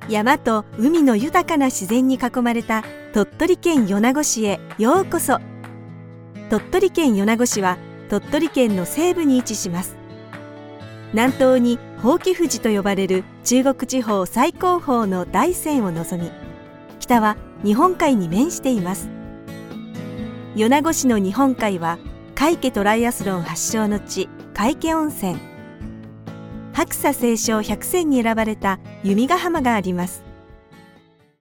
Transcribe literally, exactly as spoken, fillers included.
山と海の豊かな自然に囲まれた鳥取県米子市へようこそ。鳥取県米子市は鳥取県の西部に位置します。南東に伯耆富士と呼ばれる中国地方最高峰の大山を望み、北は日本海に面しています。米子市の日本海は皆家トライアスロン発祥の地、皆家温泉、白砂青松百選に選ばれた弓ヶ浜があります。